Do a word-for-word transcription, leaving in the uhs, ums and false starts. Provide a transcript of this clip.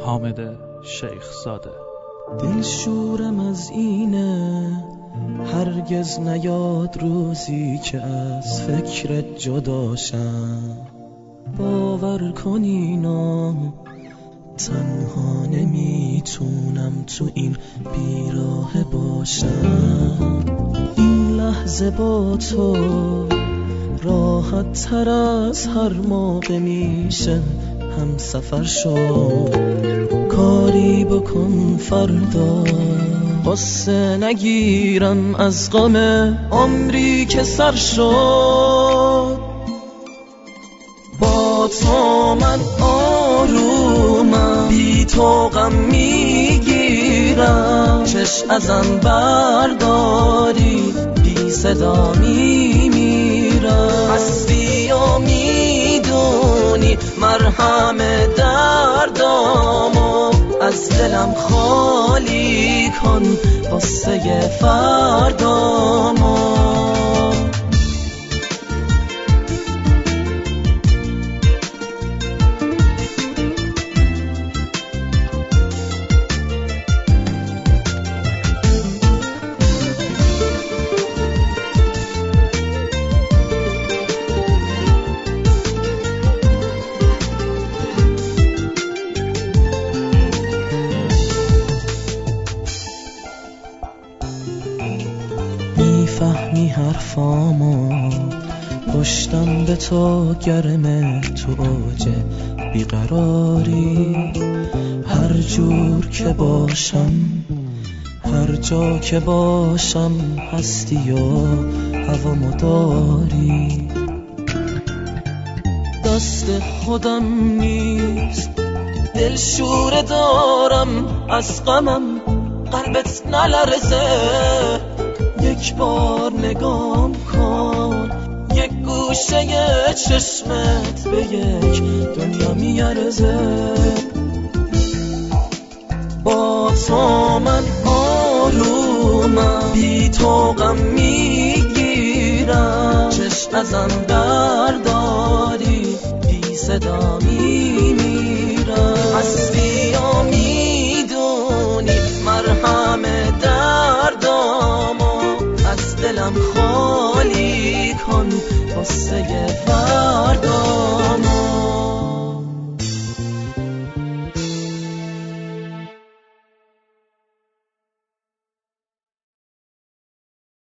حامد شیخ زاده. دل شورم از اینه هرگز نیاد روزی که از فکرت جداشم. باور کن اینا تنها نمیتونم تو این بیراه باشم. این لحظه با تو راحت تر از هر موقع میشه هم سفر شو. کاری بکن فردا قصه نگیرم از غم عمری که سر شد. با تو من آرومم، بی تو غم میگیرم. چشم ازم برداری بی صدا میمیرم. هستی و میدونی مرهم دردامو از دلم خالی کن قصه فردامو. میفهمی حرفامو پشتم به تو گرمه تو اوج بیقراری. هر جور که باشم هر جا که باشم هستی و هوامو داری. دست خودم نیست دل شوره دارم از غمم قلبت نلرزه. یک بار نگام کن یک گوشه چشمت به یک دنیا میارزه. با تو من آرومم، بی تو غم میگیرم. چشم ازم برداری بی صدا میمیرم. هستی و میدونی مرهم دردامو از دلم خالی کن قصه فردا.